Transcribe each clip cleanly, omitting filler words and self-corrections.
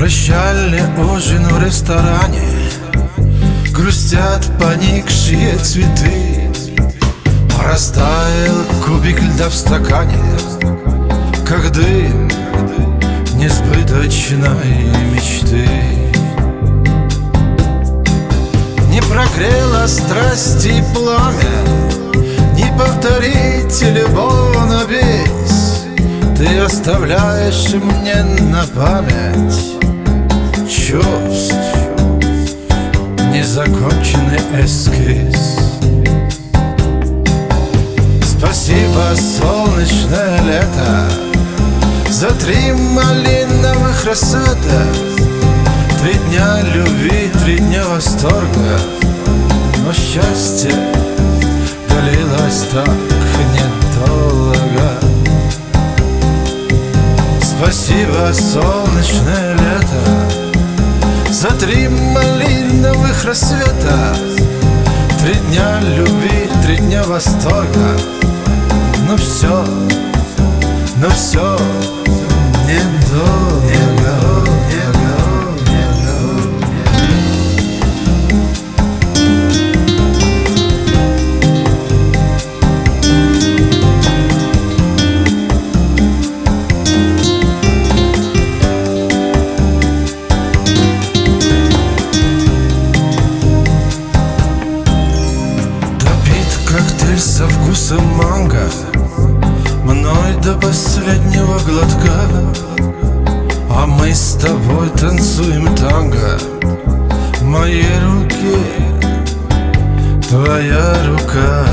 Прощальный ужин в ресторане, грустят поникшие цветы. Растаял кубик льда в стакане, как дым несбыточной мечты. Не прогрела страсти пламя, не повторите любовно весь. Ты оставляешь мне на память чувств незаконченный эскиз. Спасибо, солнечное лето, за 3 малиновых рассада, 3 дня любви, 3 дня восторга. Но счастье длилось так недолго. Спасибо, солнечное лето, за 3 малиновых рассвета, 3 дня любви, 3 дня восторга. Но все недолго. Коктейль со вкусом манго, мной до последнего глотка. А мы с тобой танцуем танго, в моей руке твоя рука.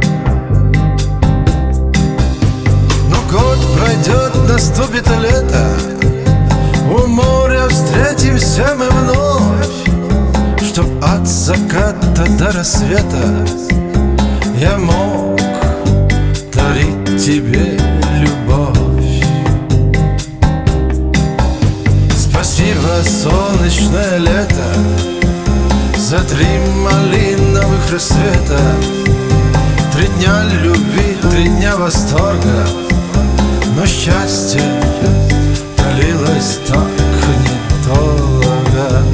Но год пройдет, наступит лето, у моря встретимся мы вновь, чтоб от заката до рассвета я мог дарить тебе любовь. Спасибо, солнечное лето, за 3 малиновых рассвета, 3 дня любви, 3 дня восторга. Но счастье длилось так недолго.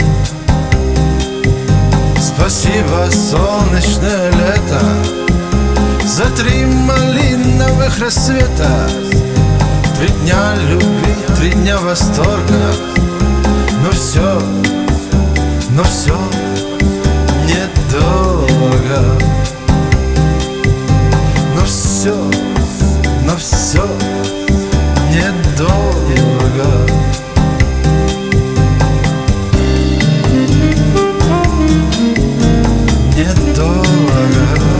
Спасибо, солнечное лето, за 3 малиновых рассвета, 3 дня любви, 3 дня восторга. Но все недолго. Но все недолго. Недолго.